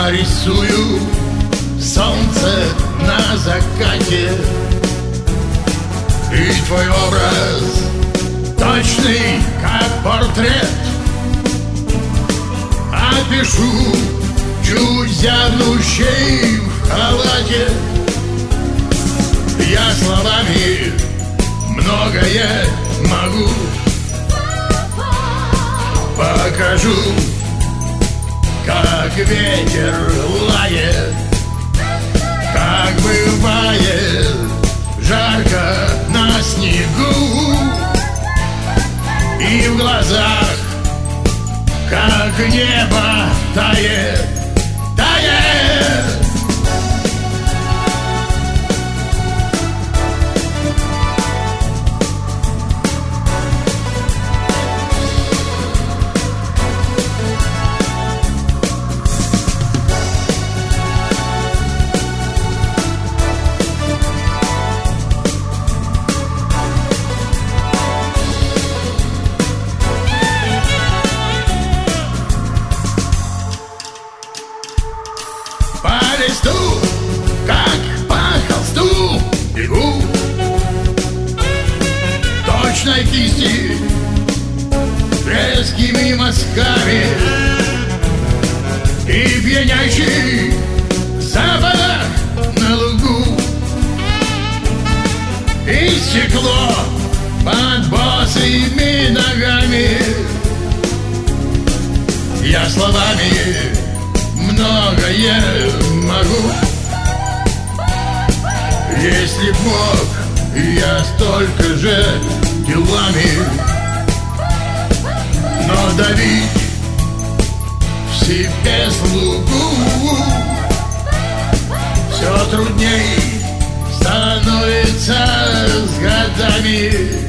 рисую солнце на закате, и твой образ точный, как портрет. Опишу чуть зябнущей в халате. Я словами многое могу. Покажу, как ветер лает, как бывает жарко на снегу, и в глазах, как небо тает, тает. По листу, как по холсту, бегу точной кисти резкими мазками, и пьянящий запах на лугу, и стекло под босыми ногами. Я словами многое могу. Если б мог, я столько же делами, но давить в себе слугу все трудней становится с годами.